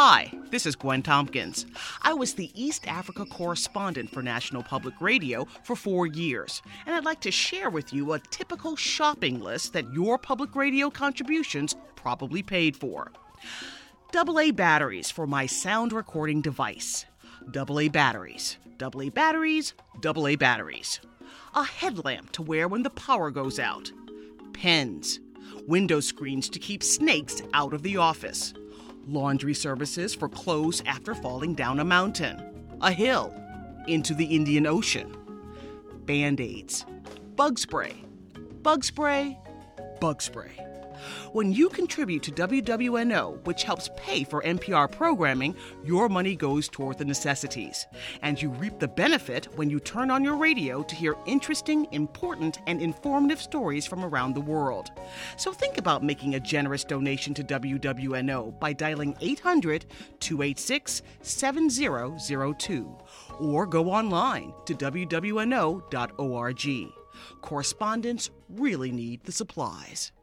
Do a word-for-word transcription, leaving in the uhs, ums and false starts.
Hi, this is Gwen Tompkins. I was the East Africa correspondent for National Public Radio for four years, and I'd like to share with you a typical shopping list that your public radio contributions probably paid for. double A batteries for my sound recording device. double A batteries, double A batteries, double A batteries. A headlamp to wear when the power goes out. Pens. Window screens to keep snakes out of the office. Laundry services for clothes after falling down a mountain, a hill, into the Indian Ocean. Band-Aids. Bug spray. Bug spray. Bug spray. When you contribute to W W N O, which helps pay for N P R programming, your money goes toward the necessities. And you reap the benefit when you turn on your radio to hear interesting, important, and informative stories from around the world. So think about making a generous donation to W W N O by dialing eight hundred, two eight six, seven zero zero two or go online to W W N O dot org. Correspondents really need the supplies.